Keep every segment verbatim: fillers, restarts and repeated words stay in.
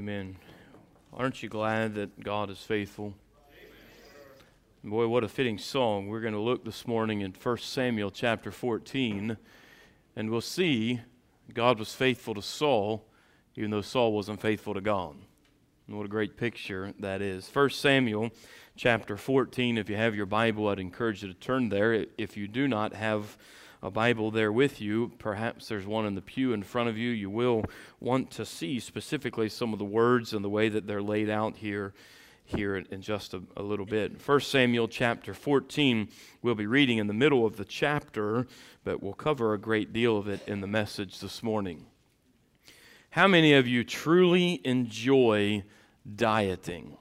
Amen. Aren't you glad that God is faithful? Boy, what a fitting song. We're going to look this morning in First Samuel chapter fourteen, and we'll see God was faithful to Saul, even though Saul wasn't faithful to God. And what a great picture that is. First Samuel chapter fourteen, if you have your Bible, I'd encourage you to turn there. If you do not have a Bible there with you, perhaps there's one in the pew in front of you. You will want to see specifically some of the words and the way that they're laid out here here in, in just a, a little bit. First Samuel chapter fourteen, we'll be reading in the middle of the chapter, but we'll cover a great deal of it in the message this morning. How many of you truly enjoy dieting?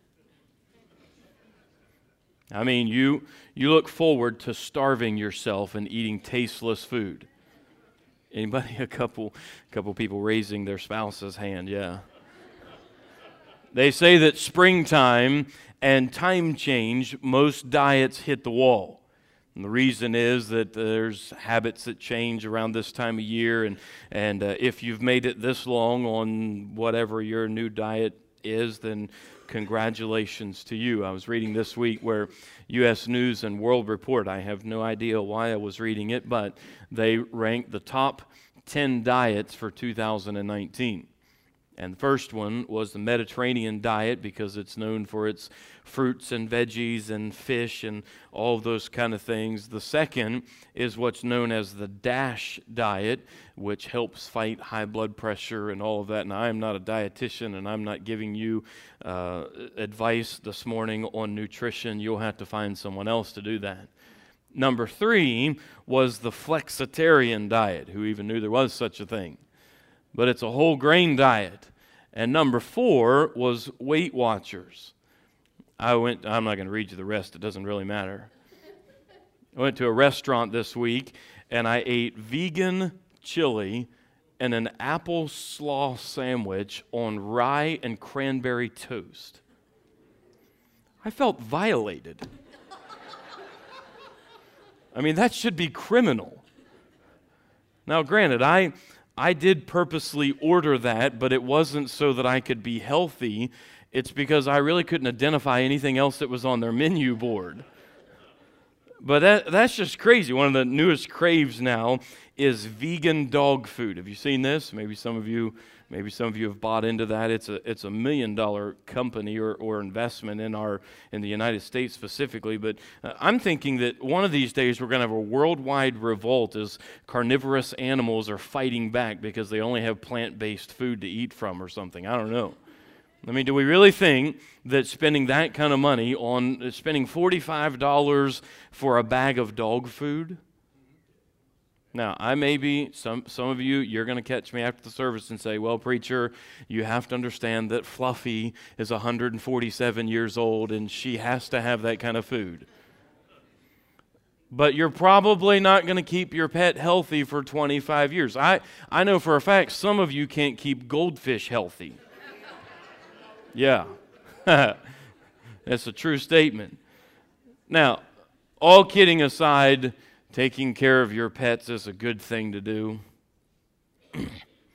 I mean, you you look forward to starving yourself and eating tasteless food. Anybody? A couple couple people raising their spouse's hand, yeah. They say that springtime and time change, most diets hit the wall. And the reason is that there's habits that change around this time of year, and, and uh, if you've made it this long on whatever your new diet is, then congratulations to you. I was reading this week where U S News and World Report, I have no idea why I was reading it, but they ranked the top ten diets for two thousand nineteen. And the first one was the Mediterranean diet, because it's known for its fruits and veggies and fish and all of those kind of things. The second is what's known as the DASH diet, which helps fight high blood pressure and all of that. And I am not a dietitian, and I'm not giving you uh, advice this morning on nutrition. You'll have to find someone else to do that. Number three was the flexitarian diet. Who even knew there was such a thing? But it's a whole grain diet. And number four was Weight Watchers. I went, I'm not going to read you the rest, it doesn't really matter. I went to a restaurant this week, and I ate vegan chili and an apple slaw sandwich on rye and cranberry toast. I felt violated. I mean, that should be criminal. Now, granted, I... I did purposely order that, but it wasn't so that I could be healthy. It's because I really couldn't identify anything else that was on their menu board. But that that's just crazy. One of the newest craves now is vegan dog food. Have you seen this? Maybe some of you maybe some of you have bought into that. It's a it's a million dollar company or, or investment in our in the United States specifically. But uh, I'm thinking that one of these days we're going to have a worldwide revolt as carnivorous animals are fighting back because they only have plant-based food to eat from or something. I don't know. I mean, do we really think that spending that kind of money on spending forty-five dollars for a bag of dog food? Now, I may be, some, some of you, you're going to catch me after the service and say, well, preacher, you have to understand that Fluffy is one hundred forty-seven years old and she has to have that kind of food. But you're probably not going to keep your pet healthy for twenty-five years. I, I know for a fact some of you can't keep goldfish healthy. Yeah, that's a true statement. Now, all kidding aside, taking care of your pets is a good thing to do. And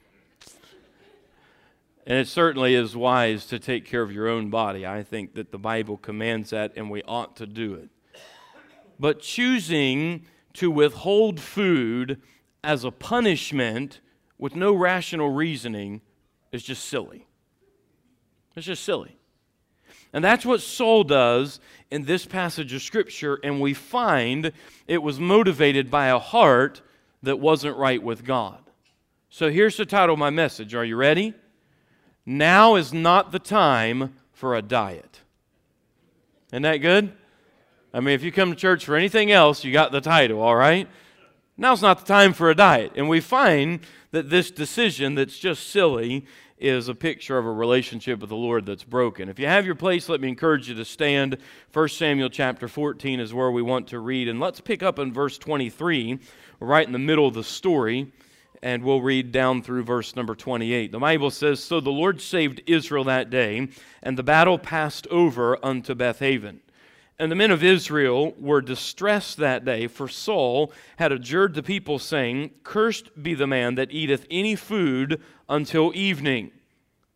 it certainly is wise to take care of your own body. I think that the Bible commands that, and we ought to do it. But choosing to withhold food as a punishment with no rational reasoning is just silly. It's just silly. And that's what Saul does in this passage of Scripture, and we find it was motivated by a heart that wasn't right with God. So here's the title of my message. Are you ready? Now is not the time for a diet. Isn't that good? I mean, if you come to church for anything else, you got the title, all right? Now's not the time for a diet. And we find that this decision that's just silly is a picture of a relationship with the Lord that's broken. If you have your place, let me encourage you to stand. First Samuel chapter fourteen is where we want to read. And let's pick up in verse twenty-three, right in the middle of the story, and we'll read down through verse number twenty-eight. The Bible says, "So the Lord saved Israel that day, and the battle passed over unto Bethaven. And the men of Israel were distressed that day, for Saul had adjured the people, saying, Cursed be the man that eateth any food until evening.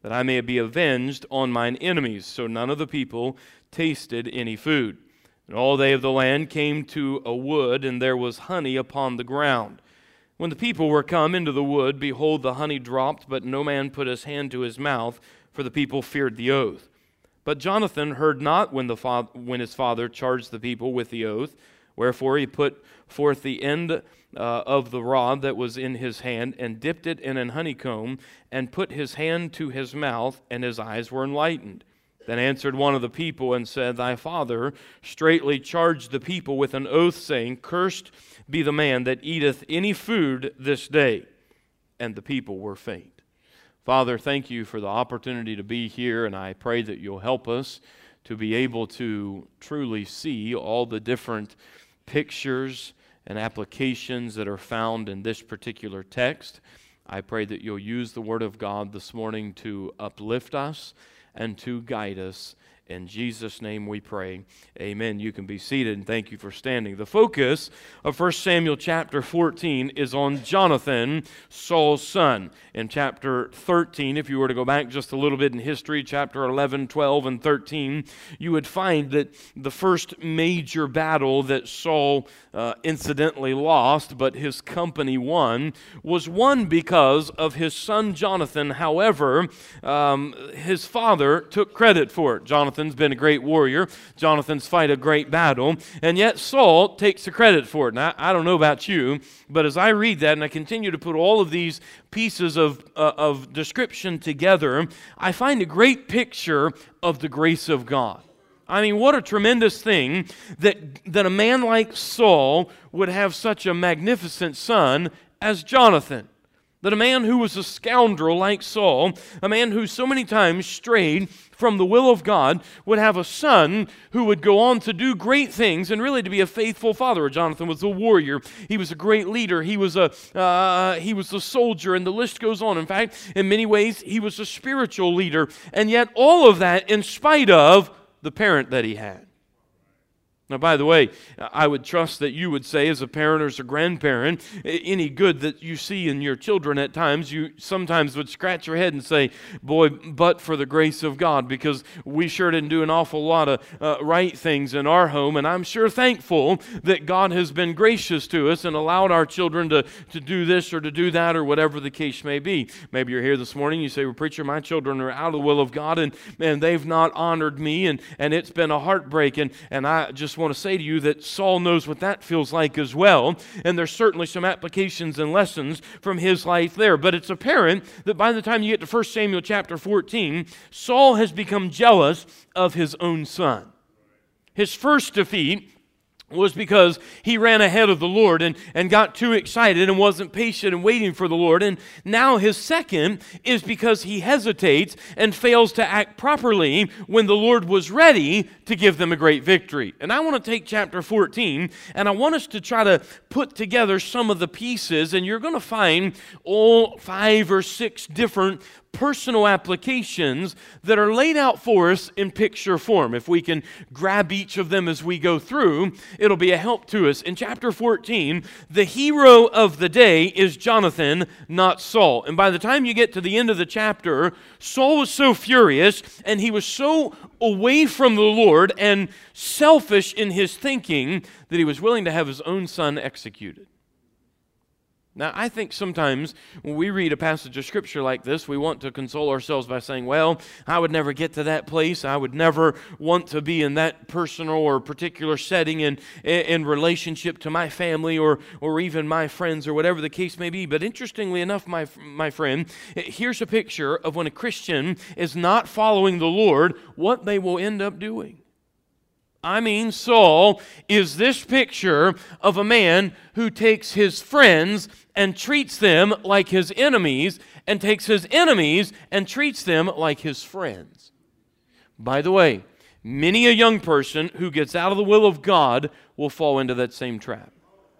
that I may be avenged on mine enemies. So none of the people tasted any food. And all they of the land came to a wood, and there was honey upon the ground. When the people were come into the wood, behold, the honey dropped, but no man put his hand to his mouth, for the people feared the oath. But Jonathan heard not when, the fa- when his father charged the people with the oath. Wherefore he put forth the end uh, of the rod that was in his hand, and dipped it in an honeycomb, and put his hand to his mouth, and his eyes were enlightened. Then answered one of the people and said, Thy father straitly charged the people with an oath, saying, Cursed be the man that eateth any food this day. And the people were faint. Father, thank you for the opportunity to be here, and I pray that you'll help us to be able to truly see all the different pictures and applications that are found in this particular text. I pray that you'll use the Word of God this morning to uplift us and to guide us. In Jesus' name we pray. Amen. You can be seated, and thank you for standing. The focus of First Samuel chapter fourteen is on Jonathan, Saul's son. In chapter thirteen, if you were to go back just a little bit in history, chapter eleven, twelve, and thirteen, you would find that the first major battle that Saul uh, incidentally lost, but his company won, was won because of his son Jonathan. However, um, his father took credit for it. Jonathan Jonathan's been a great warrior. Jonathan's fight a great battle. And yet Saul takes the credit for it. Now, I don't know about you, but as I read that and I continue to put all of these pieces of, uh, of description together, I find a great picture of the grace of God. I mean, what a tremendous thing that, that a man like Saul would have such a magnificent son as Jonathan. That a man who was a scoundrel like Saul, a man who so many times strayed from the will of God, would have a son who would go on to do great things and really to be a faithful father. Jonathan was a warrior. He was a great leader. He was a uh, he was a soldier, and the list goes on. In fact, in many ways, he was a spiritual leader. And yet all of that in spite of the parent that he had. Now, by the way, I would trust that you would say as a parent or as a grandparent, any good that you see in your children at times, you sometimes would scratch your head and say, boy, but for the grace of God, because we sure didn't do an awful lot of uh, right things in our home, and I'm sure thankful that God has been gracious to us and allowed our children to, to do this or to do that or whatever the case may be. Maybe you're here this morning, you say, well, preacher, my children are out of the will of God, and, and they've not honored me, and, and it's been a heartbreak, and, and I just want to say to you that Saul knows what that feels like as well, and there's certainly some applications and lessons from his life there. But it's apparent that by the time you get to First Samuel chapter fourteen, Saul has become jealous of his own son. His first defeat was because he ran ahead of the Lord and, and got too excited and wasn't patient and waiting for the Lord. And now his second is because he hesitates and fails to act properly when the Lord was ready to give them a great victory. And I want to take chapter fourteen, and I want us to try to put together some of the pieces, and you're going to find all five or six different personal applications that are laid out for us in picture form. If we can grab each of them as we go through, it'll be a help to us. In chapter fourteen, the hero of the day is Jonathan, not Saul. And by the time you get to the end of the chapter, Saul was so furious and he was so away from the Lord and selfish in his thinking that he was willing to have his own son executed. Now, I think sometimes when we read a passage of Scripture like this, we want to console ourselves by saying, well, I would never get to that place. I would never want to be in that personal or particular setting in, in relationship to my family or, or even my friends or whatever the case may be. But interestingly enough, my, my friend, here's a picture of when a Christian is not following the Lord, what they will end up doing. I mean, Saul is this picture of a man who takes his friends and treats them like his enemies, and takes his enemies and treats them like his friends. By the way, many a young person who gets out of the will of God will fall into that same trap.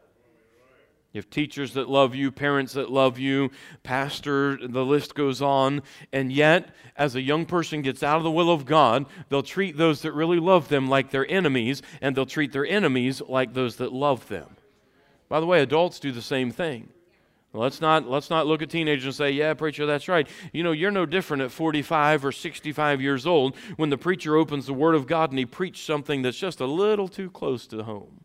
You have teachers that love you, parents that love you, pastor, the list goes on. And yet, as a young person gets out of the will of God, they'll treat those that really love them like their enemies, and they'll treat their enemies like those that love them. By the way, adults do the same thing. Let's not, let's not look at teenagers and say, yeah, preacher, that's right. You know, you're no different at forty-five or sixty-five years old when the preacher opens the Word of God and he preached something that's just a little too close to home.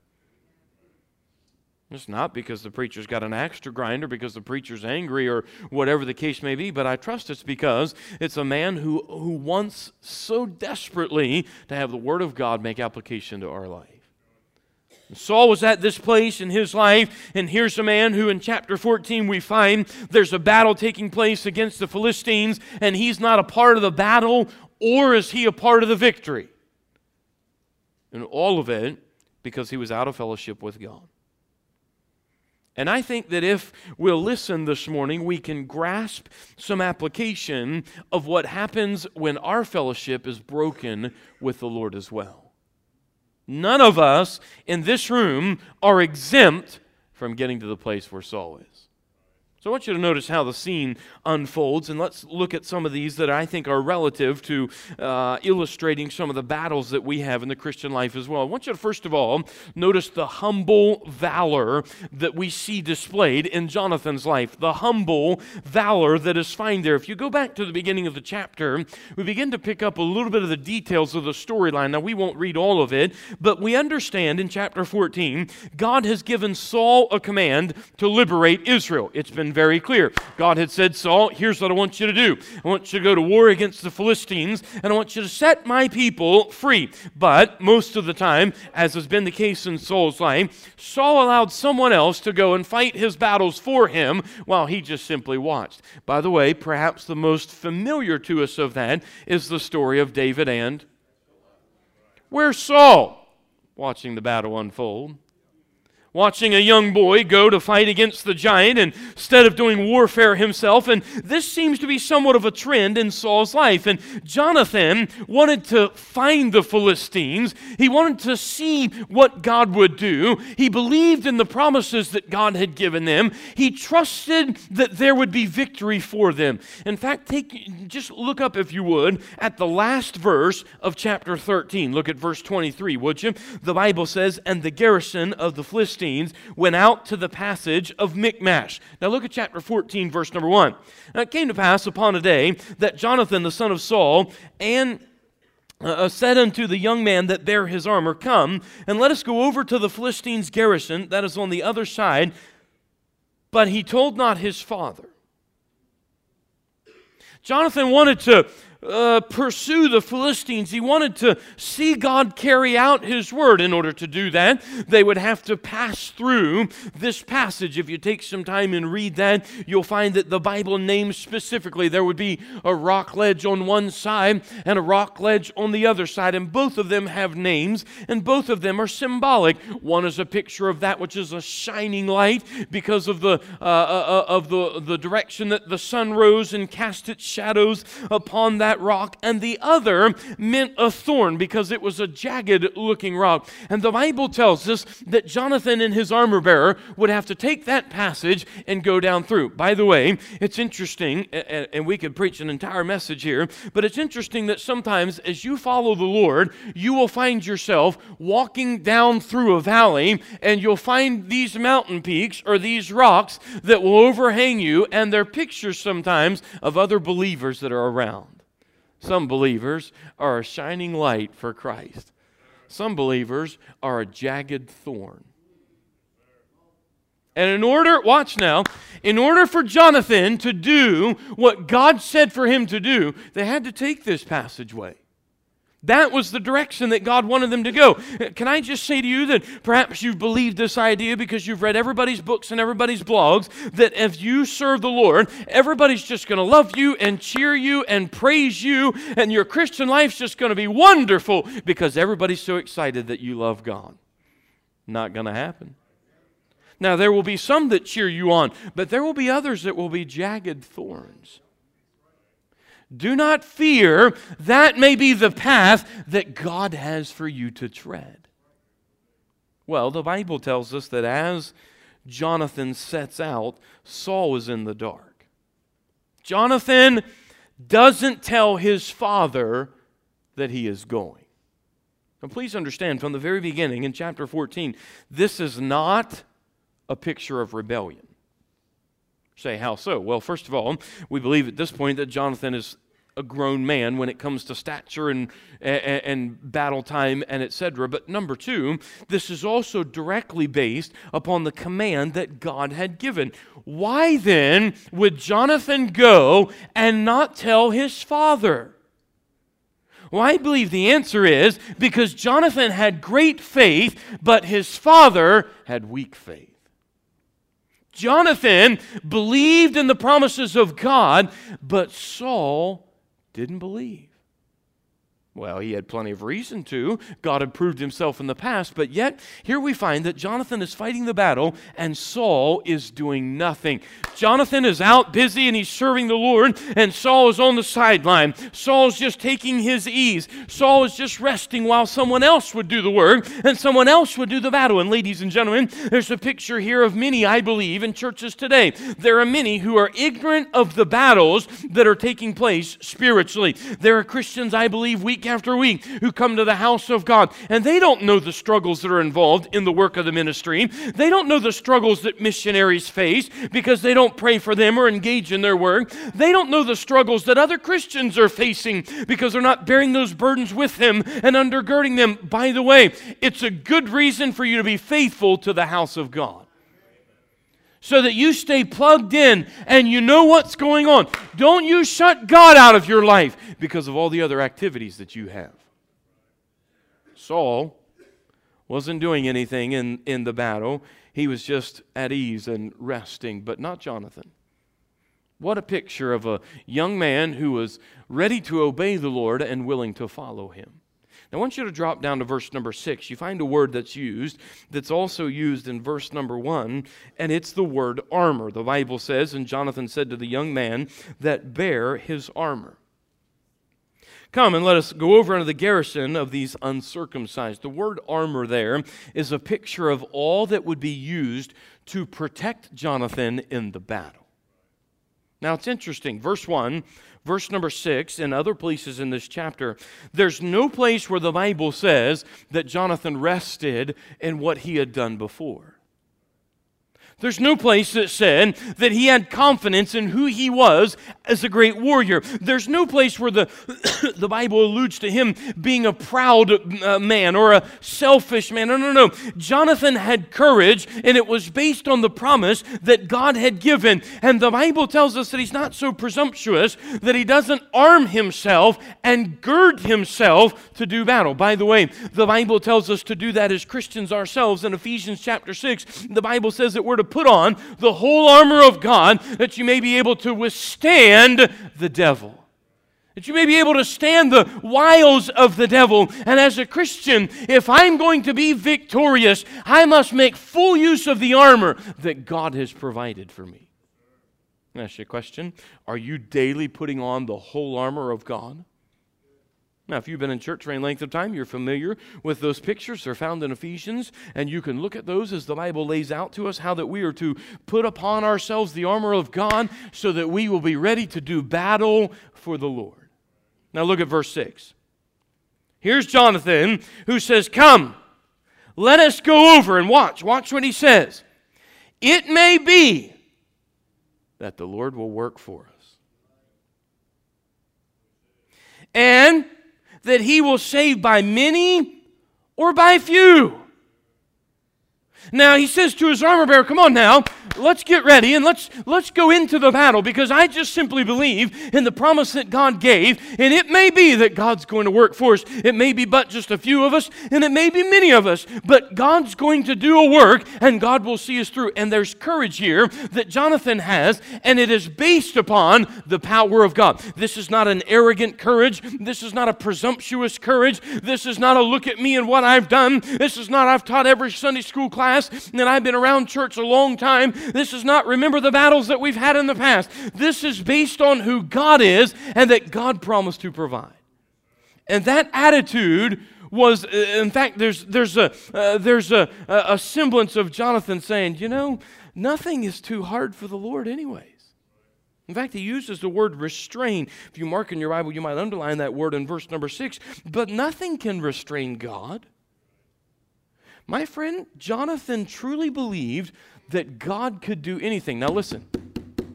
It's not because the preacher's got an axe to grind or because the preacher's angry or whatever the case may be, but I trust it's because it's a man who, who wants so desperately to have the Word of God make application to our life. Saul was at this place in his life, and here's a man who in chapter fourteen we find there's a battle taking place against the Philistines, and he's not a part of the battle, or is he a part of the victory? And all of it because he was out of fellowship with God. And I think that if we'll listen this morning, we can grasp some application of what happens when our fellowship is broken with the Lord as well. None of us in this room are exempt from getting to the place where Saul is. So I want you to notice how the scene unfolds, and let's look at some of these that I think are relative to uh, illustrating some of the battles that we have in the Christian life as well. I want you to first of all notice the humble valor that we see displayed in Jonathan's life. The humble valor that is found there. If you go back to the beginning of the chapter, we begin to pick up a little bit of the details of the storyline. Now we won't read all of it, but we understand in chapter fourteen, God has given Saul a command to liberate Israel. It's been very clear. God had said, Saul, here's what I want you to do. I want you to go to war against the Philistines, and I want you to set my people free. But most of the time, as has been the case in Saul's life, Saul allowed someone else to go and fight his battles for him while he just simply watched. By the way, perhaps the most familiar to us of that is the story of David and where's Saul? Watching the battle unfold. Watching a young boy go to fight against the giant and instead of doing warfare himself. And this seems to be somewhat of a trend in Saul's life. And Jonathan wanted to find the Philistines. He wanted to see what God would do. He believed in the promises that God had given them. He trusted that there would be victory for them. In fact, take just look up, if you would, at the last verse of chapter thirteen. Look at verse twenty-three, would you? The Bible says, and the garrison of the Philistines went out to the passage of Michmash. Now look at chapter fourteen, verse number one. Now it came to pass upon a day that Jonathan, the son of Saul, and uh, said unto the young man that bare his armor, come, and let us go over to the Philistines' garrison, that is on the other side. But he told not his father. Jonathan wanted to Uh, pursue the Philistines. He wanted to see God carry out His word. In order to do that, they would have to pass through this passage. If you take some time and read that, you'll find that the Bible names specifically there would be a rock ledge on one side and a rock ledge on the other side, and both of them have names, and both of them are symbolic. One is a picture of that which is a shining light because of the uh, uh, of the, the direction that the sun rose and cast its shadows upon that rock, and the other meant a thorn because it was a jagged looking rock. And the Bible tells us that Jonathan and his armor bearer would have to take that passage and go down through. By the way, it's interesting, and we could preach an entire message here, but it's interesting that sometimes as you follow the Lord, you will find yourself walking down through a valley, and you'll find these mountain peaks or these rocks that will overhang you, and they're pictures sometimes of other believers that are around. Some believers are a shining light for Christ. Some believers are a jagged thorn. And in order, watch now, in order for Jonathan to do what God said for him to do, they had to take this passageway. That was the direction that God wanted them to go. Can I just say to you that perhaps you've believed this idea because you've read everybody's books and everybody's blogs, that if you serve the Lord, everybody's just going to love you and cheer you and praise you, and your Christian life's just going to be wonderful because everybody's so excited that you love God. Not going to happen. Now, there will be some that cheer you on, but there will be others that will be jagged thorns. Do not fear. That may be the path that God has for you to tread. Well, the Bible tells us that as Jonathan sets out, Saul is in the dark. Jonathan doesn't tell his father that he is going. Now, please understand, from the very beginning in chapter fourteen, this is not a picture of rebellion. Say, how so? Well, first of all, we believe at this point that Jonathan is a grown man when it comes to stature and, and, and battle time and et cetera. But number two, this is also directly based upon the command that God had given. Why then would Jonathan go and not tell his father? Well, I believe the answer is because Jonathan had great faith, but his father had weak faith. Jonathan believed in the promises of God, but Saul didn't believe. Well, he had plenty of reason to. God had proved himself in the past, but yet here we find that Jonathan is fighting the battle and Saul is doing nothing. Jonathan is out busy and he's serving the Lord, and Saul is on the sideline. Saul's just taking his ease. Saul is just resting while someone else would do the work and someone else would do the battle. And ladies and gentlemen, there's a picture here of many, I believe, in churches today. There are many who are ignorant of the battles that are taking place spiritually. There are Christians, I believe, week after week who come to the house of God, and they don't know the struggles that are involved in the work of the ministry. They don't know the struggles that missionaries face because they don't pray for them or engage in their work. They don't know the struggles that other Christians are facing because they're not bearing those burdens with them and undergirding them. By the way, it's a good reason for you to be faithful to the house of God, so that you stay plugged in and you know what's going on. Don't you shut God out of your life because of all the other activities that you have. Saul wasn't doing anything in, in the battle. He was just at ease and resting, but not Jonathan. What a picture of a young man who was ready to obey the Lord and willing to follow him. Now, I want you to drop down to verse number six. You find a word that's used that's also used in verse number one, and it's the word armor. The Bible says, and Jonathan said to the young man that bare his armor, "Come and let us go over into the garrison of these uncircumcised." The word armor there is a picture of all that would be used to protect Jonathan in the battle. Now, it's interesting. Verse one, verse number six, and other places in this chapter, there's no place where the Bible says that Jonathan rested in what he had done before. There's no place that said that he had confidence in who he was as a great warrior. There's no place where the, the Bible alludes to him being a proud uh, man or a selfish man. No, no, no. Jonathan had courage, and it was based on the promise that God had given. And the Bible tells us that he's not so presumptuous that he doesn't arm himself and gird himself to do battle. By the way, the Bible tells us to do that as Christians ourselves. In Ephesians chapter six, the Bible says that we're to put on the whole armor of God that you may be able to withstand the devil. That you may be able to stand the wiles of the devil. And as a Christian, if I'm going to be victorious, I must make full use of the armor that God has provided for me. Let me ask you a question. Are you daily putting on the whole armor of God? Now, if you've been in church for any length of time, you're familiar with those pictures. They're found in Ephesians, and you can look at those as the Bible lays out to us how that we are to put upon ourselves the armor of God so that we will be ready to do battle for the Lord. Now, look at verse six. Here's Jonathan who says, "Come, let us go over," and watch. Watch what he says. "It may be that the Lord will work for us, and that he will save by many or by few." Now, he says to his armor bearer, "Come on now, let's get ready and let's let's go into the battle, because I just simply believe in the promise that God gave, and it may be that God's going to work for us. It may be but just a few of us, and it may be many of us, but God's going to do a work, and God will see us through." And there's courage here that Jonathan has, and it is based upon the power of God. This is not an arrogant courage. This is not a presumptuous courage. This is not a look at me and what I've done. This is not I've taught every Sunday school class and I've been around church a long time. This is not remember the battles that we've had in the past. This is based on who God is and that God promised to provide. And that attitude was, in fact, there's there's a uh, there's a, a semblance of Jonathan saying, you know, nothing is too hard for the Lord anyways. In fact, he uses the word restrain. If you mark in your Bible, you might underline that word in verse number six. But nothing can restrain God. My friend, Jonathan truly believed that God could do anything. Now listen,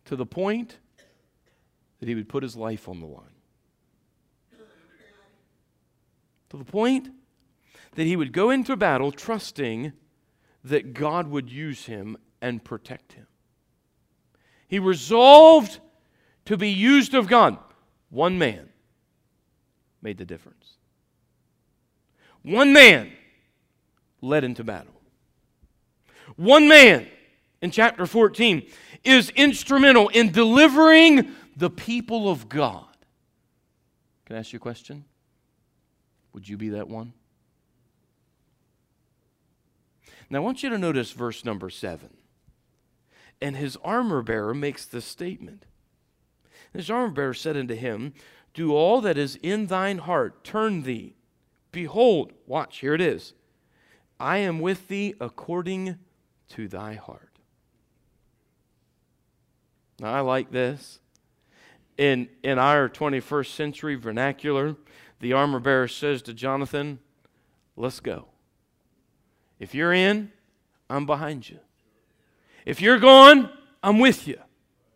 to the point that he would put his life on the line. To the point that he would go into battle trusting that God would use him and protect him. He resolved to be used of God. One man made the difference. One man led into battle. One man, in chapter fourteen, is instrumental in delivering the people of God. Can I ask you a question? Would you be that one? Now I want you to notice verse number seven. And his armor bearer makes this statement. His armor bearer said unto him, do all that is in thine heart, turn thee. Behold, watch, here it is. I am with thee according to thy heart. Now I like this. In, in our twenty-first century vernacular, the armor bearer says to Jonathan, let's go. If you're in, I'm behind you. If you're going, I'm with you.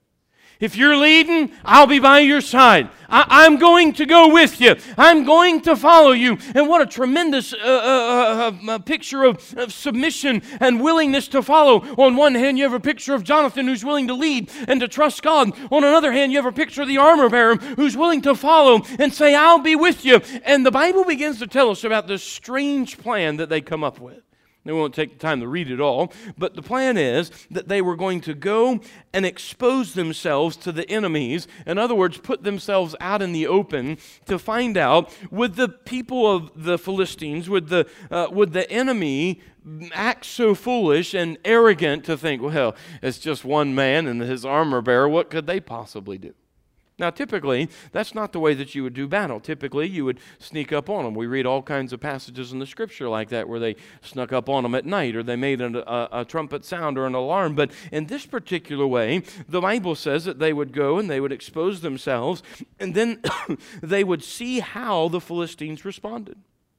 If you're leading, I'll be by your side. I, I'm going to go with you. I'm going to follow you. And what a tremendous uh, uh, uh, uh, picture of, of submission and willingness to follow. On one hand, you have a picture of Jonathan who's willing to lead and to trust God. On another hand, you have a picture of the armor bearer who's willing to follow and say, I'll be with you. And the Bible begins to tell us about this strange plan that they come up with. We won't take the time to read it all, but the plan is that they were going to go and expose themselves to the enemies. In other words, put themselves out in the open to find out, would the people of the Philistines, would the, uh, would the enemy act so foolish and arrogant to think, well, it's just one man and his armor bearer, what could they possibly do? Now, typically, that's not the way that you would do battle. Typically, you would sneak up on them. We read all kinds of passages in the Scripture like that where they snuck up on them at night or they made a, a, a trumpet sound or an alarm. But in this particular way, the Bible says that they would go and they would expose themselves and then they would see how the Philistines responded.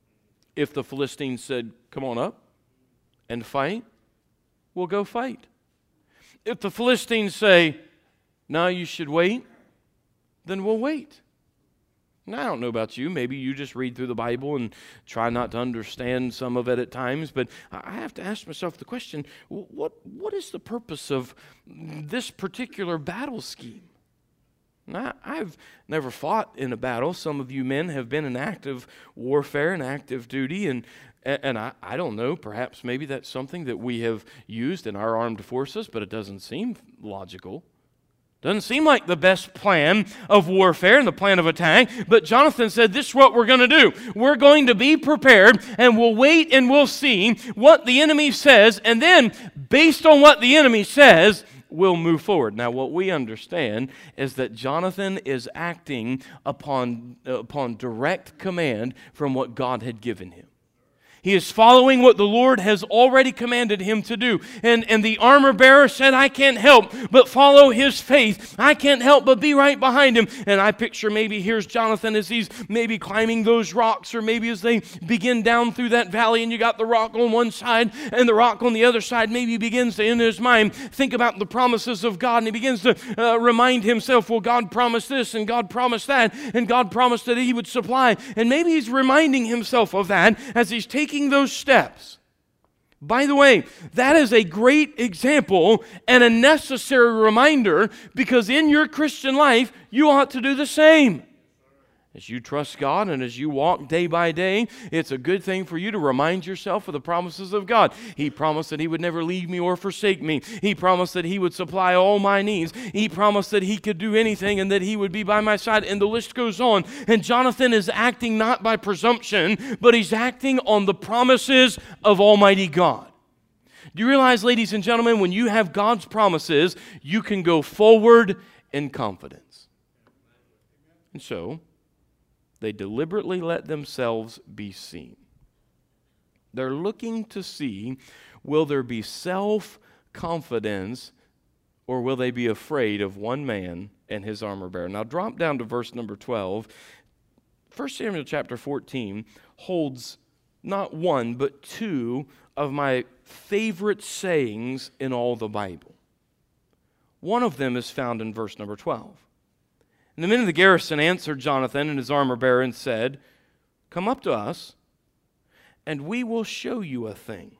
If the Philistines said, come on up and fight, we'll go fight. If the Philistines say, no, you should wait, then we'll wait. Now, I don't know about you. Maybe you just read through the Bible and try not to understand some of it at times, but I have to ask myself the question, what, what is the purpose of this particular battle scheme? Now, I've never fought in a battle. Some of you men have been in active warfare and active duty, and and I, I don't know, perhaps maybe that's something that we have used in our armed forces, but it doesn't seem logical. Doesn't seem like the best plan of warfare and the plan of attack, but Jonathan said, this is what we're going to do. We're going to be prepared, and we'll wait and we'll see what the enemy says, and then, based on what the enemy says, we'll move forward. Now, what we understand is that Jonathan is acting upon, uh, upon direct command from what God had given him. He is following what the Lord has already commanded him to do. And, and the armor bearer said, I can't help but follow his faith. I can't help but be right behind him. And I picture maybe here's Jonathan as he's maybe climbing those rocks, or maybe as they begin down through that valley and you got the rock on one side and the rock on the other side. Maybe he begins to, in his mind, think about the promises of God, and he begins to uh, remind himself, well, God promised this and God promised that and God promised that he would supply. And maybe he's reminding himself of that as he's taking those steps. By the way, that is a great example and a necessary reminder, because in your Christian life, you ought to do the same. As you trust God and as you walk day by day, it's a good thing for you to remind yourself of the promises of God. He promised that He would never leave me or forsake me. He promised that He would supply all my needs. He promised that He could do anything and that He would be by my side. And the list goes on. And Jonathan is acting not by presumption, but he's acting on the promises of Almighty God. Do you realize, ladies and gentlemen, when you have God's promises, you can go forward in confidence. And so, they deliberately let themselves be seen. They're looking to see, will there be self-confidence, or will they be afraid of one man and his armor bearer? Now drop down to verse number twelve. First Samuel chapter fourteen holds not one, but two of my favorite sayings in all the Bible. One of them is found in verse number twelve. And the men of the garrison answered Jonathan and his armor-bearer and said, "Come up to us, and we will show you a thing."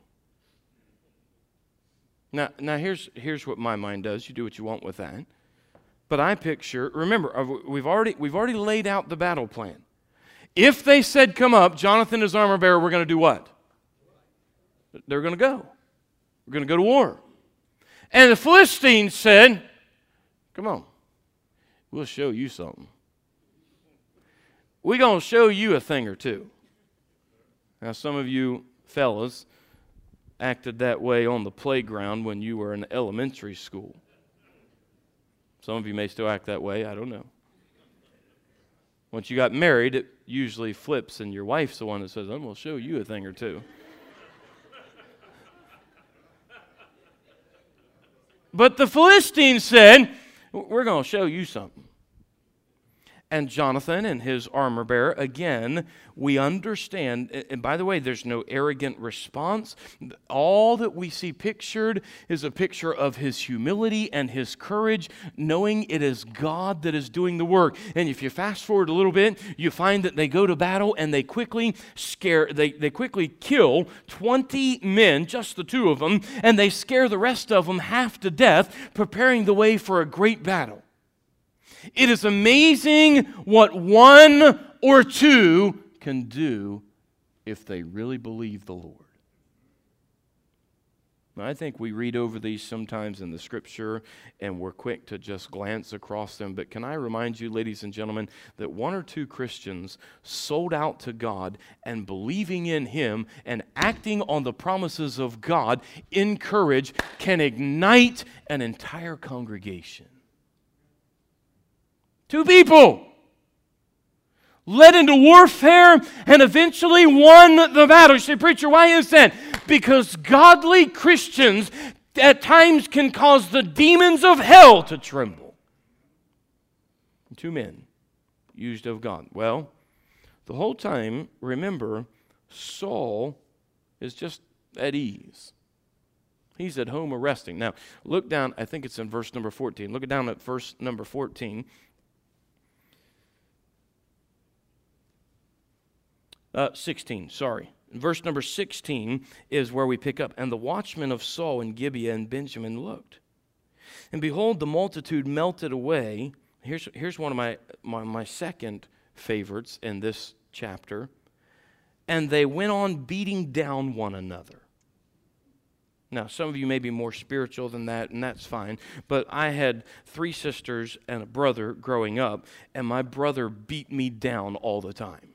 Now, now here's, here's what my mind does. You do what you want with that. But I picture, remember, we've already, we've already laid out the battle plan. If they said, "Come up," Jonathan and his armor-bearer were going to do what? They're going to go. We're going to go to war. And the Philistines said, "Come on, we'll show you something. We're going to show you a thing or two." Now, some of you fellas acted that way on the playground when you were in elementary school. Some of you may still act that way, I don't know. Once you got married, it usually flips, and your wife's the one that says, "I'm going to show you a thing or two." But the Philistines said, "We're going to show you something." And Jonathan and his armor-bearer, again, we understand, and by the way, there's no arrogant response. All that we see pictured is a picture of his humility and his courage, knowing it is God that is doing the work. And if you fast forward a little bit, you find that they go to battle and they quickly scare, they, they quickly kill twenty men, just the two of them, and they scare the rest of them half to death, preparing the way for a great battle. It is amazing what one or two can do if they really believe the Lord. Now, I think we read over these sometimes in the Scripture and we're quick to just glance across them. But can I remind you, ladies and gentlemen, that one or two Christians sold out to God and believing in Him and acting on the promises of God in courage can ignite an entire congregation. Two people led into warfare and eventually won the battle. You say, "Preacher, why is that?" Because godly Christians at times can cause the demons of hell to tremble. Two men used of God. Well, the whole time, remember, Saul is just at ease. He's at home resting. Now, look down, I think it's in verse number fourteen. Look down at verse number fourteen. Uh, sixteen, sorry. Verse number sixteen is where we pick up. And the watchmen of Saul and Gibeah and Benjamin looked. And behold, the multitude melted away. Here's, here's one of my, my, my second favorites in this chapter. And they went on beating down one another. Now, some of you may be more spiritual than that, and that's fine. But I had three sisters and a brother growing up, and my brother beat me down all the time.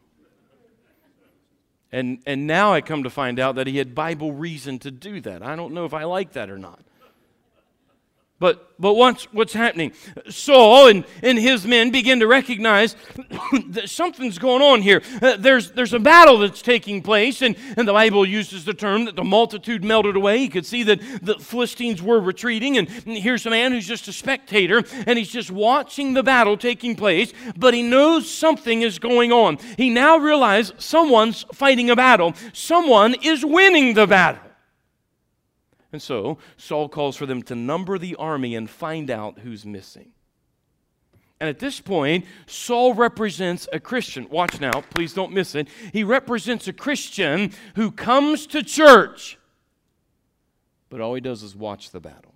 And and now I come to find out that he had Bible reason to do that. I don't know if I like that or not. But but what's, what's happening? Saul and, and his men begin to recognize that something's going on here. Uh, there's, there's a battle that's taking place, and, and the Bible uses the term that the multitude melted away. You could see that the Philistines were retreating, and, and here's a man who's just a spectator, and he's just watching the battle taking place, but he knows something is going on. He now realizes someone's fighting a battle. Someone is winning the battle. And so Saul calls for them to number the army and find out who's missing. And at this point, Saul represents a Christian. Watch now, please don't miss it. He represents a Christian who comes to church, but all he does is watch the battle.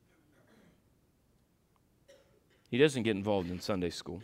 He doesn't get involved in Sunday school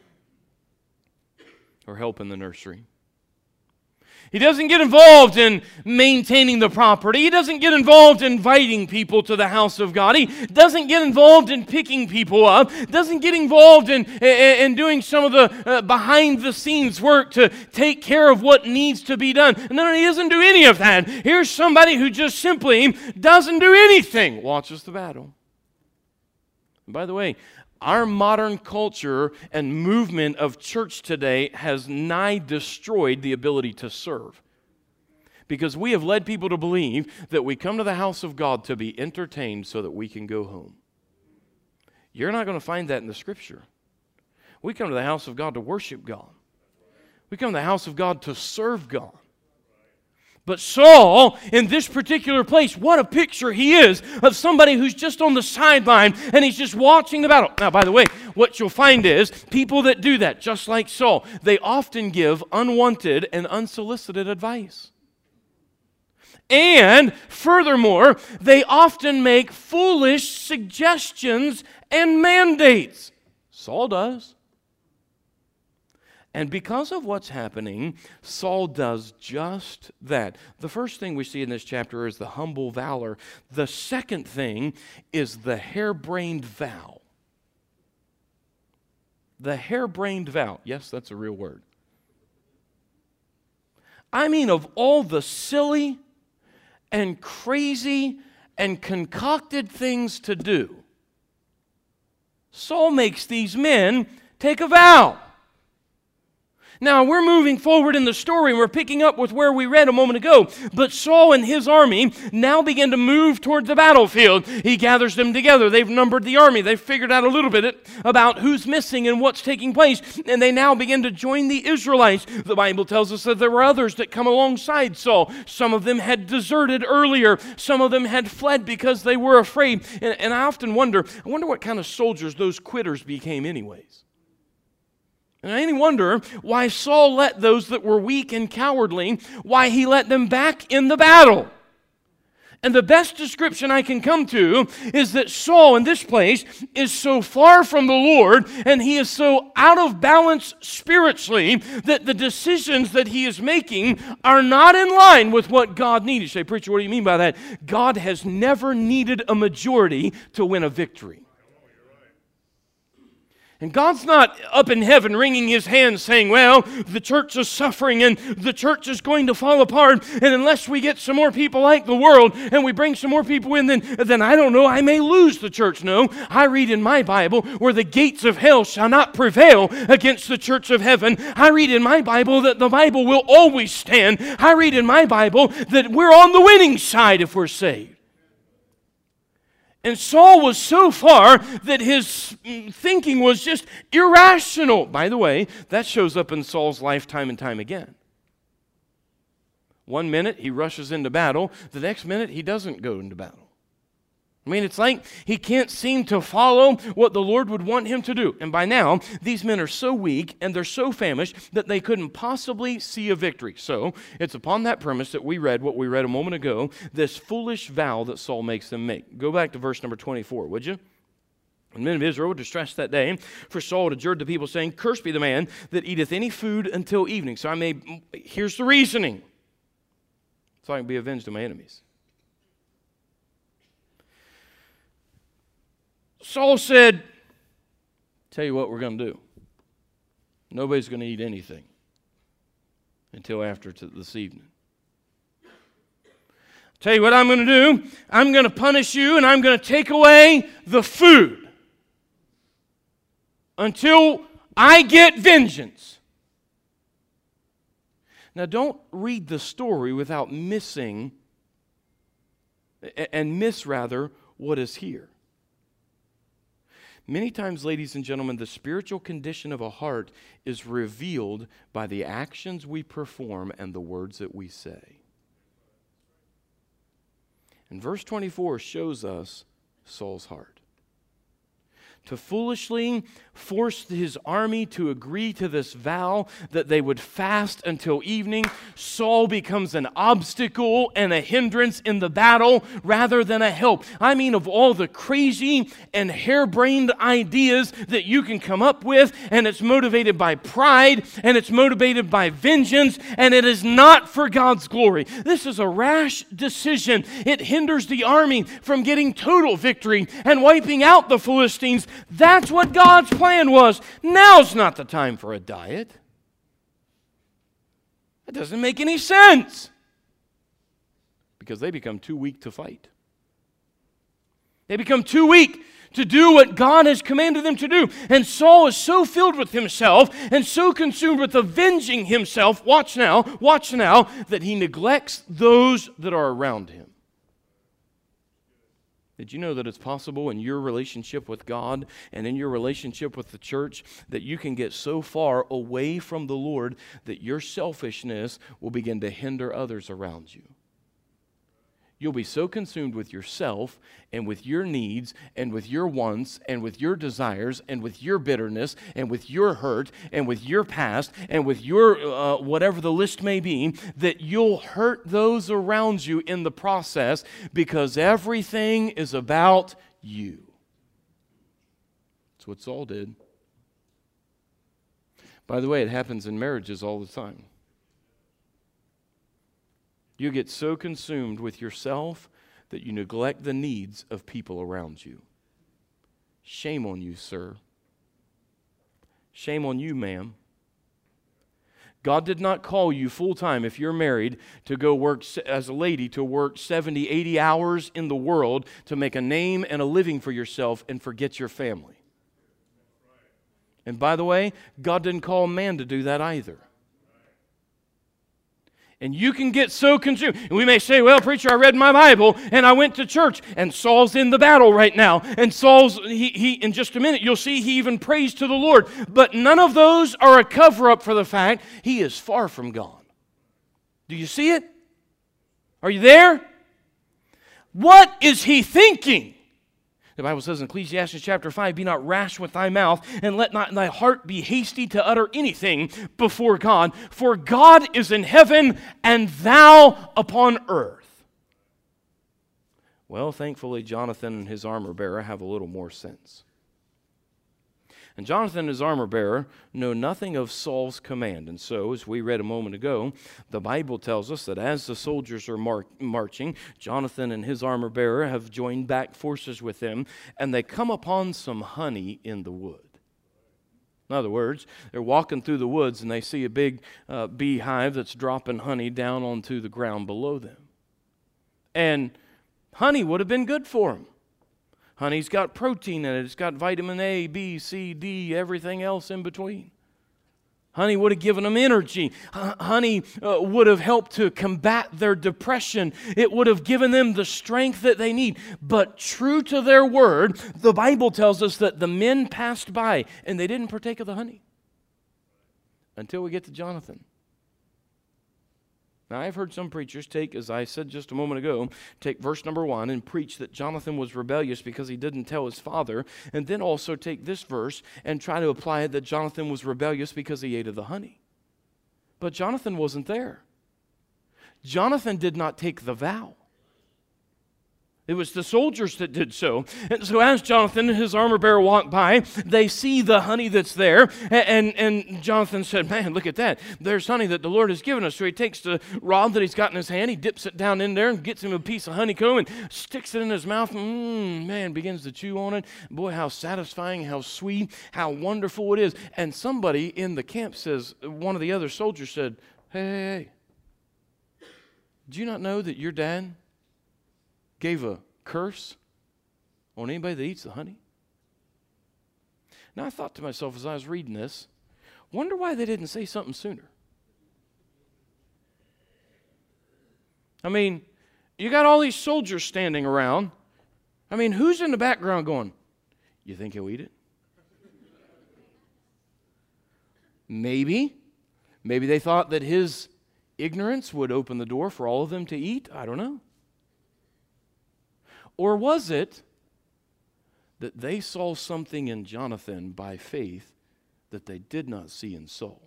or help in the nursery. He doesn't get involved in maintaining the property. He doesn't get involved in inviting people to the house of God. He doesn't get involved in picking people up. Doesn't get involved in, in, in doing some of the uh, behind-the-scenes work to take care of what needs to be done. No, no, he doesn't do any of that. Here's somebody who just simply doesn't do anything. Watches the battle. And by the way, our modern culture and movement of church today has nigh destroyed the ability to serve. Because we have led people to believe that we come to the house of God to be entertained so that we can go home. You're not going to find that in the Scripture. We come to the house of God to worship God. We come to the house of God to serve God. But Saul, in this particular place, what a picture he is of somebody who's just on the sideline and he's just watching the battle. Now, by the way, what you'll find is people that do that, just like Saul, they often give unwanted and unsolicited advice. And furthermore, they often make foolish suggestions and mandates. Saul does. And because of what's happening, Saul does just that. The first thing we see in this chapter is the humble valor. The second thing is the harebrained vow. The harebrained vow. Yes, that's a real word. I mean, of all the silly and crazy and concocted things to do, Saul makes these men take a vow. Now, we're moving forward in the story, and we're picking up with where we read a moment ago. But Saul and his army now begin to move toward the battlefield. He gathers them together. They've numbered the army. They've figured out a little bit about who's missing and what's taking place. And they now begin to join the Israelites. The Bible tells us that there were others that come alongside Saul. Some of them had deserted earlier. Some of them had fled because they were afraid. And, and I often wonder, I wonder what kind of soldiers those quitters became anyways. And I wonder why Saul let those that were weak and cowardly, why he let them back in the battle. And the best description I can come to is that Saul in this place is so far from the Lord and he is so out of balance spiritually that the decisions that he is making are not in line with what God needed. You say, preacher, what do you mean by that? God has never needed a majority to win a victory. And God's not up in heaven wringing his hands saying, well, the church is suffering and the church is going to fall apart. And unless we get some more people like the world and we bring some more people in, then, then I don't know, I may lose the church. No, I read in my Bible where the gates of hell shall not prevail against the church of heaven. I read in my Bible that the Bible will always stand. I read in my Bible that we're on the winning side if we're saved. And Saul was so far that his thinking was just irrational. By the way, that shows up in Saul's life time and time again. One minute he rushes into battle, the next minute he doesn't go into battle. I mean, it's like he can't seem to follow what the Lord would want him to do. And by now, these men are so weak and they're so famished that they couldn't possibly see a victory. So, it's upon that premise that we read what we read a moment ago, this foolish vow that Saul makes them make. Go back to verse number twenty-four, would you? And the men of Israel were distressed that day, for Saul had adjured the people, saying, cursed be the man that eateth any food until evening. So I may, here's the reasoning. So I can be avenged of my enemies. Saul said, tell you what we're going to do. Nobody's going to eat anything until after t- this evening. Tell you what I'm going to do. I'm going to punish you and I'm going to take away the food until I get vengeance. Now don't read the story without missing, and miss rather, what is here. Many times, ladies and gentlemen, the spiritual condition of a heart is revealed by the actions we perform and the words that we say. And verse twenty-four shows us Saul's heart. To foolishly force his army to agree to this vow that they would fast until evening, Saul becomes an obstacle and a hindrance in the battle rather than a help. I mean, of all the crazy and harebrained ideas that you can come up with, and it's motivated by pride, and it's motivated by vengeance, and it is not for God's glory. This is a rash decision. It hinders the army from getting total victory and wiping out the Philistines. That's what God's plan was. Now's not the time for a diet. That doesn't make any sense. Because they become too weak to fight. They become too weak to do what God has commanded them to do. And Saul is so filled with himself and so consumed with avenging himself, watch now, watch now, that he neglects those that are around him. Did you know that it's possible in your relationship with God and in your relationship with the church that you can get so far away from the Lord that your selfishness will begin to hinder others around you? You'll be so consumed with yourself and with your needs and with your wants and with your desires and with your bitterness and with your hurt and with your past and with your uh, whatever the list may be, that you'll hurt those around you in the process because everything is about you. That's what Saul did. By the way, it happens in marriages all the time. You get so consumed with yourself that you neglect the needs of people around you. Shame on you, sir. Shame on you, ma'am. God did not call you full-time, if you're married, to go work as a lady, to work seventy, eighty hours in the world to make a name and a living for yourself and forget your family. And by the way, God didn't call a man to do that either. And you can get so consumed. And we may say, well, preacher, I read my Bible and I went to church and Saul's in the battle right now. And Saul's, he, he in just a minute, you'll see he even prays to the Lord. But none of those are a cover-up for the fact he is far from God. Do you see it? Are you there? What is he thinking? The Bible says in Ecclesiastes chapter five, be not rash with thy mouth, and let not thy heart be hasty to utter anything before God. For God is in heaven, and thou upon earth. Well, thankfully, Jonathan and his armor bearer have a little more sense. And Jonathan and his armor bearer know nothing of Saul's command. And so, as we read a moment ago, the Bible tells us that as the soldiers are mar- marching, Jonathan and his armor bearer have joined back forces with them, and they come upon some honey in the wood. In other words, they're walking through the woods and they see a big uh, beehive that's dropping honey down onto the ground below them. And honey would have been good for them. Honey's got protein in it. It's got vitamin A, B, C, D, everything else in between. Honey would have given them energy. H- honey uh, would have helped to combat their depression. It would have given them the strength that they need. But true to their word, the Bible tells us that the men passed by and they didn't partake of the honey until we get to Jonathan. Now, I've heard some preachers take, as I said just a moment ago, take verse number one and preach that Jonathan was rebellious because he didn't tell his father, and then also take this verse and try to apply it that Jonathan was rebellious because he ate of the honey. But Jonathan wasn't there. Jonathan did not take the vow. It was the soldiers that did so. And so as Jonathan and his armor bearer walk by, they see the honey that's there. And, and, and Jonathan said, man, look at that. There's honey that the Lord has given us. So he takes the rod that he's got in his hand. He dips it down in there and gets him a piece of honeycomb and sticks it in his mouth. Mmm, man, begins to chew on it. Boy, how satisfying, how sweet, how wonderful it is. And somebody in the camp says, one of the other soldiers said, hey, hey, hey. Do you not know that your dad gave a curse on anybody that eats the honey? Now I thought to myself as I was reading this, wonder why they didn't say something sooner. I mean, you got all these soldiers standing around. I mean, who's in the background going, you think he'll eat it? Maybe. Maybe they thought that his ignorance would open the door for all of them to eat. I don't know. Or was it that they saw something in Jonathan by faith that they did not see in Saul?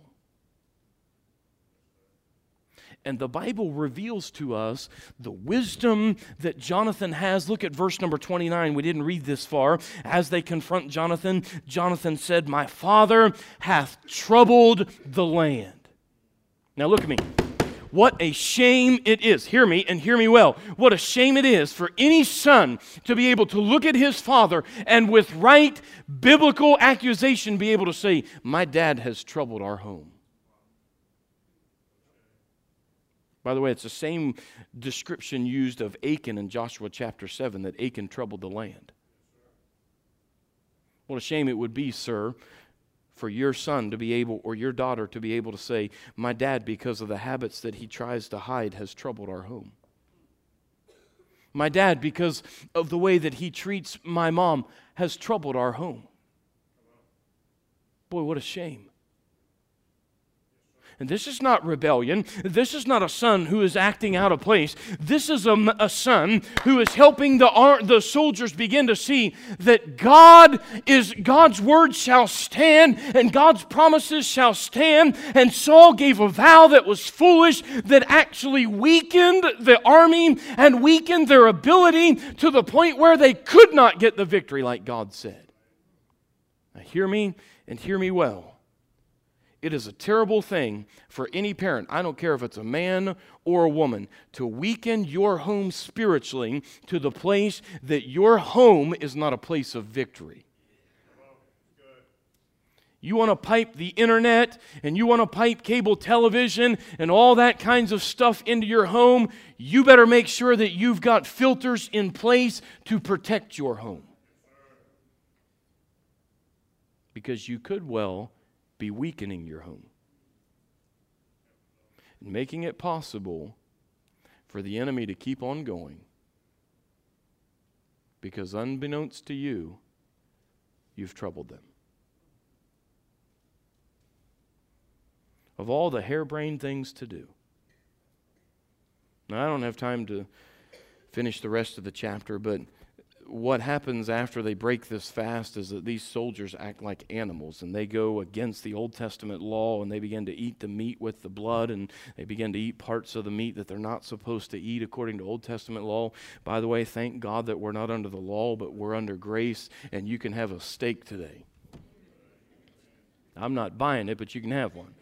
And the Bible reveals to us the wisdom that Jonathan has. Look at verse number twenty-nine. We didn't read this far. As they confront Jonathan, Jonathan said, my father hath troubled the land. Now look at me. What a shame it is. Hear me and hear me well. What a shame it is for any son to be able to look at his father and with right biblical accusation be able to say, my dad has troubled our home. By the way, it's the same description used of Achan in Joshua chapter seven, that Achan troubled the land. What a shame it would be, sir, for your son to be able, or your daughter to be able to say, my dad, because of the habits that he tries to hide, has troubled our home. My dad, because of the way that he treats my mom, has troubled our home. Boy, what a shame. And this is not rebellion. This is not a son who is acting out of place. This is a, a son who is helping the, the soldiers begin to see that God is God's word shall stand and God's promises shall stand. And Saul gave a vow that was foolish, that actually weakened the army and weakened their ability to the point where they could not get the victory like God said. Now hear me and hear me well. It is a terrible thing for any parent, I don't care if it's a man or a woman, to weaken your home spiritually to the place that your home is not a place of victory. You want to pipe the internet and you want to pipe cable television and all that kinds of stuff into your home, you better make sure that you've got filters in place to protect your home. Because you could well be weakening your home and making it possible for the enemy to keep on going, because unbeknownst to you, you've troubled them. Of all the harebrained things to do. Now, I don't have time to finish the rest of the chapter, but what happens after they break this fast is that these soldiers act like animals, and they go against the Old Testament law, and they begin to eat the meat with the blood, and they begin to eat parts of the meat that they're not supposed to eat according to Old Testament law. By the way, thank God that we're not under the law, but we're under grace, and you can have a steak today. I'm not buying it, but you can have one.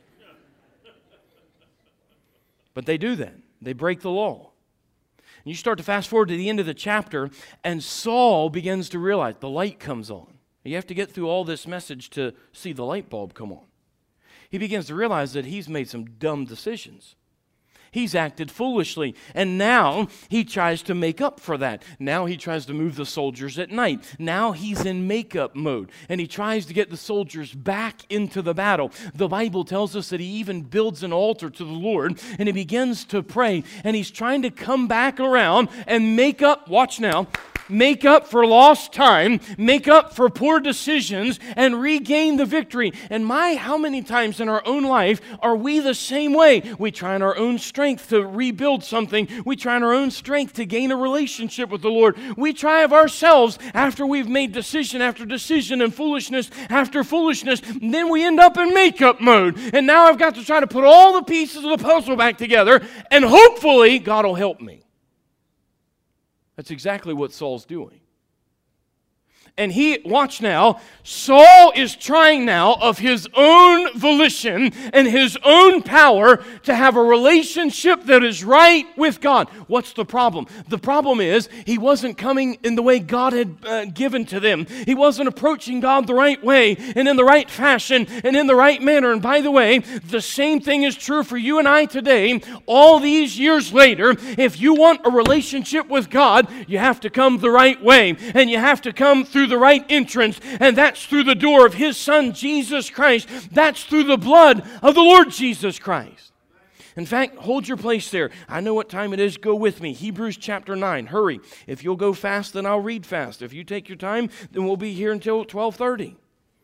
But they do that. They break the law. And you start to fast forward to the end of the chapter, and Saul begins to realize the light comes on. You have to get through all this message to see the light bulb come on. He begins to realize that he's made some dumb decisions. He's acted foolishly, and now he tries to make up for that. Now he tries to move the soldiers at night. Now he's in makeup mode, and he tries to get the soldiers back into the battle. The Bible tells us that he even builds an altar to the Lord, and he begins to pray, and he's trying to come back around and make up, watch now, make up for lost time, make up for poor decisions, and regain the victory. And my, how many times in our own life are we the same way? We try in our own strength to rebuild something. We try in our own strength to gain a relationship with the Lord. We try of ourselves after we've made decision after decision and foolishness after foolishness. And then we end up in makeup mode. And now I've got to try to put all the pieces of the puzzle back together, and hopefully God will help me. That's exactly what Saul's doing. And he, watch now, Saul is trying now of his own volition and his own power to have a relationship that is right with God. What's the problem? The problem is he wasn't coming in the way God had uh, given to them. He wasn't approaching God the right way and in the right fashion and in the right manner. And by the way, the same thing is true for you and I today. All these years later, if you want a relationship with God, you have to come the right way, and you have to come through the right entrance, and that's through the door of His Son, Jesus Christ. That's through the blood of the Lord Jesus Christ. In fact, hold your place there. I know what time it is. Go with me. Hebrews chapter nine. Hurry. If you'll go fast, then I'll read fast. If you take your time, then we'll be here until twelve thirty.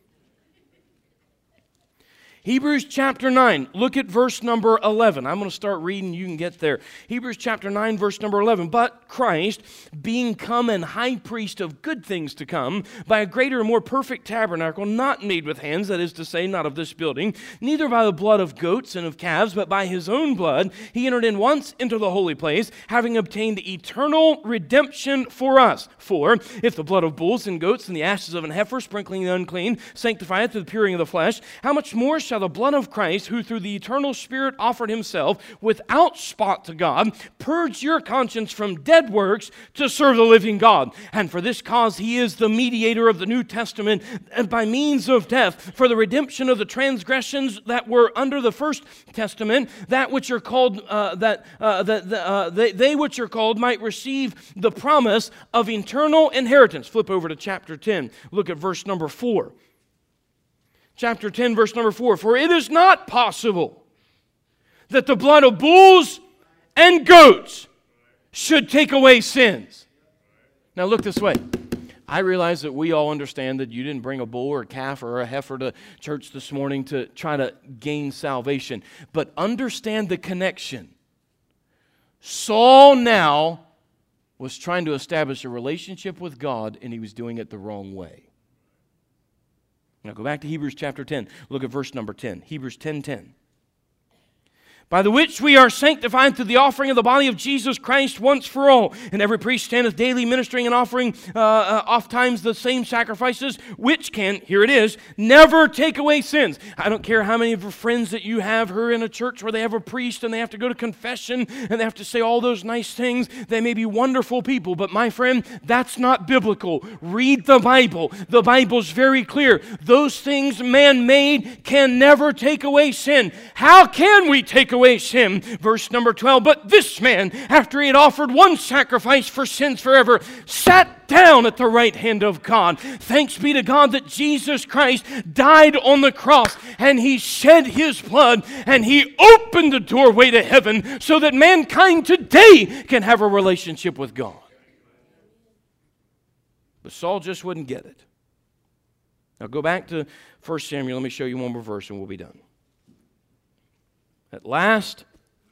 Hebrews chapter nine, look at verse number eleven. I'm going to start reading, you can get there. Hebrews chapter nine, verse number eleven. But Christ, being come an high priest of good things to come, by a greater and more perfect tabernacle, not made with hands, that is to say, not of this building, neither by the blood of goats and of calves, but by His own blood, He entered in once into the holy place, having obtained eternal redemption for us. For, if the blood of bulls and goats and the ashes of an heifer, sprinkling the unclean, sanctifieth to the purging of the flesh, how much more shall the blood of Christ, who through the eternal Spirit offered Himself without spot to God, purge your conscience from dead works to serve the living God? And for this cause He is the mediator of the New Testament, and by means of death, for the redemption of the transgressions that were under the first testament, that which are called uh, that uh, that the, uh, they, they which are called might receive the promise of eternal inheritance. Flip over to chapter ten. Look at verse number four. Chapter ten, verse number four. For it is not possible that the blood of bulls and goats should take away sins. Now look this way. I realize that we all understand that you didn't bring a bull or a calf or a heifer to church this morning to try to gain salvation. But understand the connection. Saul now was trying to establish a relationship with God, and he was doing it the wrong way. Now go back to Hebrews chapter ten. Look at verse number ten. Hebrews ten ten. By the which we are sanctified through the offering of the body of Jesus Christ once for all. And every priest standeth daily ministering and offering uh, uh, oft times the same sacrifices, which can, here it is, never take away sins. I don't care how many of your friends that you have who are in a church where they have a priest and they have to go to confession and they have to say all those nice things. They may be wonderful people, but my friend, that's not biblical. Read the Bible. The Bible's very clear. Those things man-made can never take away sin. How can we take away sin? Verse number twelve, but this man, after he had offered one sacrifice for sins forever, sat down at the right hand of God. Thanks be to God that Jesus Christ died on the cross and he shed his blood and he opened the doorway to heaven so that mankind today can have a relationship with God. But Saul just wouldn't get it. Now go back to First Samuel. Let me show you one more verse and we'll be done. At last,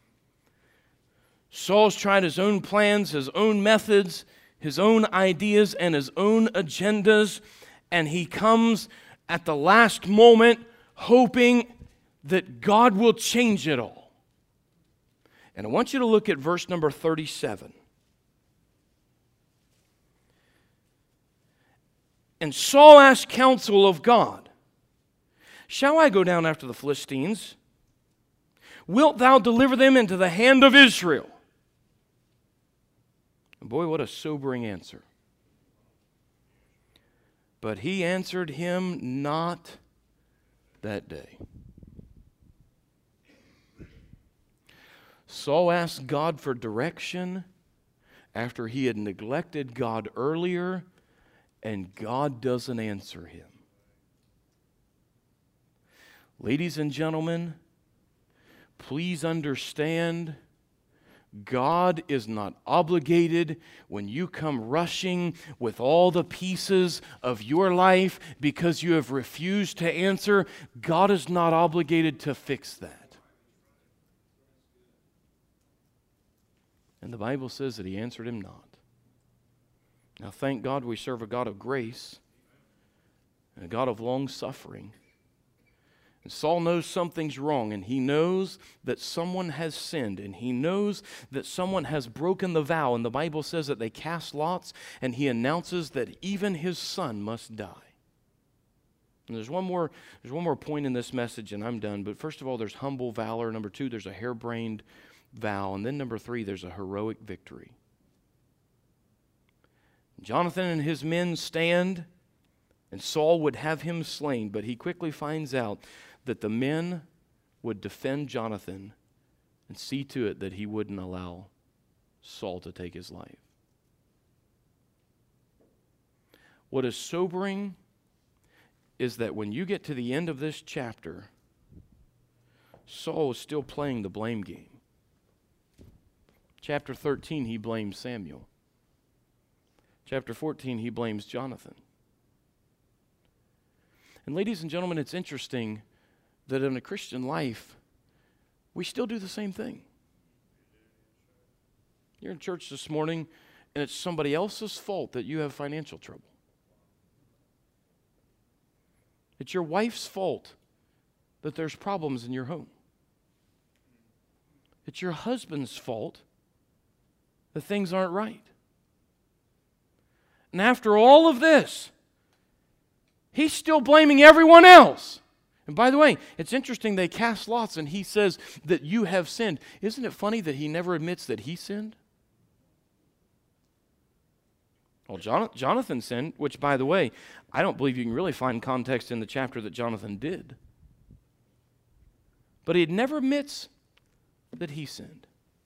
Saul's tried his own plans, his own methods, his own ideas, and his own agendas, and he comes at the last moment hoping that God will change it all. And I want you to look at verse number thirty-seven. And Saul asked counsel of God, shall I go down after the Philistines? Wilt thou deliver them into the hand of Israel? And boy, what a sobering answer. But he answered him not that day. Saul asked God for direction after he had neglected God earlier, and God doesn't answer him. Ladies and gentlemen, please understand, God is not obligated when you come rushing with all the pieces of your life because you have refused to answer. God is not obligated to fix that. And the Bible says that he answered him not. Now thank God we serve a God of grace and a God of long suffering. And Saul knows something's wrong, and he knows that someone has sinned, and he knows that someone has broken the vow. And the Bible says that they cast lots, and he announces that even his son must die. And there's one more, there's one more point in this message, and I'm done. But first of all, there's humble valor. Number two, there's a harebrained vow. And then number three, there's a heroic victory. Jonathan and his men stand, and Saul would have him slain, but he quickly finds out that the men would defend Jonathan and see to it that he wouldn't allow Saul to take his life. What is sobering is that when you get to the end of this chapter, Saul is still playing the blame game. Chapter thirteen, he blames Samuel. Chapter fourteen, he blames Jonathan. And ladies and gentlemen, it's interesting that in a Christian life, we still do the same thing. You're in church this morning, and it's somebody else's fault that you have financial trouble. It's your wife's fault that there's problems in your home. It's your husband's fault that things aren't right. And after all of this, he's still blaming everyone else. And by the way, it's interesting they cast lots and he says that you have sinned. Isn't it funny that he never admits that he sinned? Well, Jonathan sinned, which by the way, I don't believe you can really find context in the chapter that Jonathan did. But he never admits that he sinned.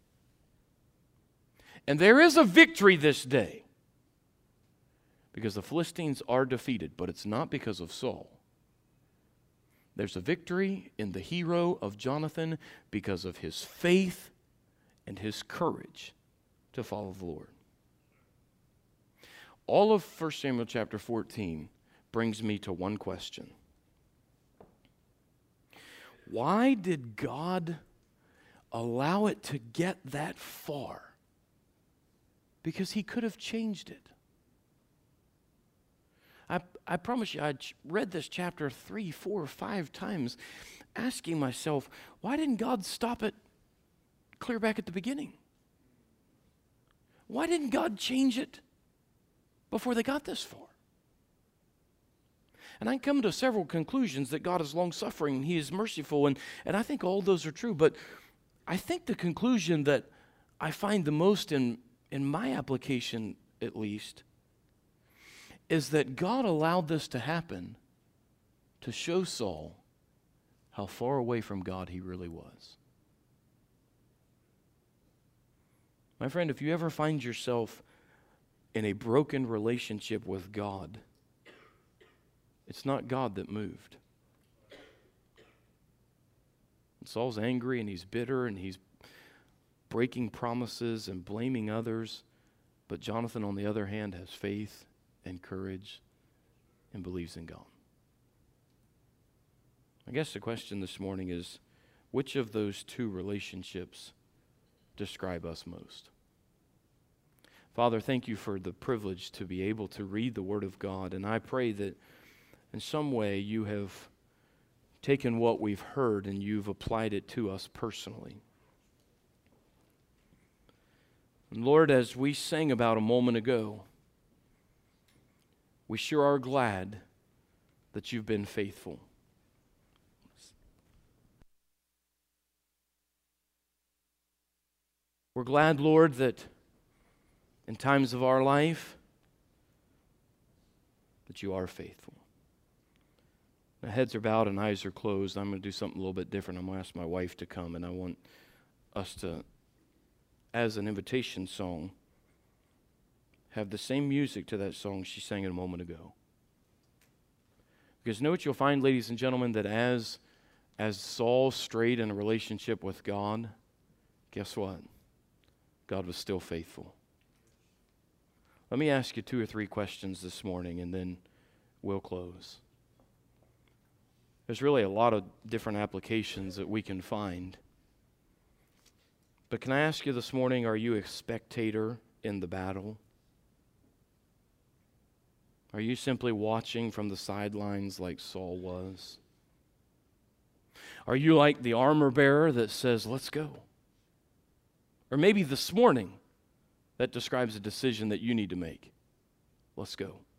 And there is a victory this day because the Philistines are defeated, but it's not because of Saul. There's a victory in the hero of Jonathan because of his faith and his courage to follow the Lord. All of First Samuel chapter fourteen brings me to one question. Why did God allow it to get that far? Because he could have changed it. I, I promise you, I read this chapter three, four, five times, asking myself, why didn't God stop it clear back at the beginning? Why didn't God change it before they got this far? And I come to several conclusions that God is long-suffering and he is merciful, and, and I think all those are true. But I think the conclusion that I find the most in, in my application, at least, is that God allowed this to happen to show Saul how far away from God he really was. My friend, if you ever find yourself in a broken relationship with God, it's not God that moved. And Saul's angry and he's bitter and he's breaking promises and blaming others. But Jonathan, on the other hand, has faith and courage and believes in God. I guess the question this morning is, which of those two relationships describe us most? Father, thank you for the privilege to be able to read the Word of God, and I pray that in some way you have taken what we've heard and you've applied it to us personally. And Lord, as we sang about a moment ago, we sure are glad that you've been faithful. We're glad, Lord, that in times of our life, that you are faithful. Now, heads are bowed and eyes are closed. I'm going to do something a little bit different. I'm going to ask my wife to come, and I want us to, as an invitation song, have the same music to that song she sang a moment ago. Because know what you'll find, ladies and gentlemen, that as, as Saul strayed in a relationship with God, guess what? God was still faithful. Let me ask you two or three questions this morning, and then we'll close. There's really a lot of different applications that we can find. But can I ask you this morning, are you a spectator in the battle? Are you simply watching from the sidelines like Saul was? Are you like the armor bearer that says, let's go? Or maybe this morning, that describes a decision that you need to make. Let's go.